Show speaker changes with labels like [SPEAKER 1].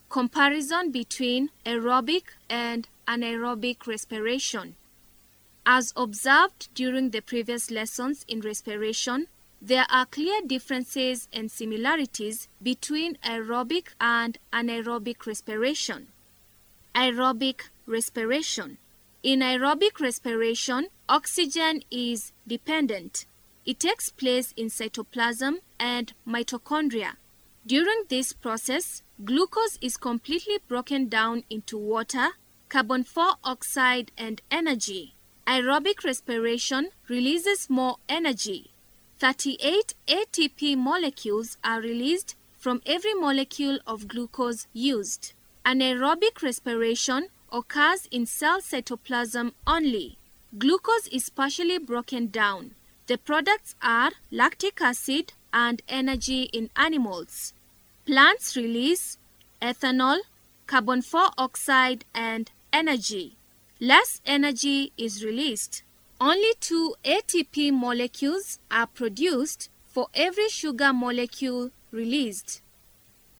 [SPEAKER 1] Comparison between aerobic and anaerobic respiration. As observed during the previous lessons in respiration, there are clear differences and similarities between aerobic and anaerobic respiration. Aerobic respiration. In aerobic respiration, oxygen is dependent. It takes place in cytoplasm and mitochondria. During this process, glucose is completely broken down into water, carbon dioxide, and energy. Aerobic respiration releases more energy. 38 ATP molecules are released from every molecule of glucose used. Anaerobic respiration occurs in cell cytoplasm only. Glucose is partially broken down. The products are lactic acid and energy in animals. Plants release ethanol, carbon dioxide, and energy. Less energy is released. Only 2 ATP molecules are produced for every sugar molecule released.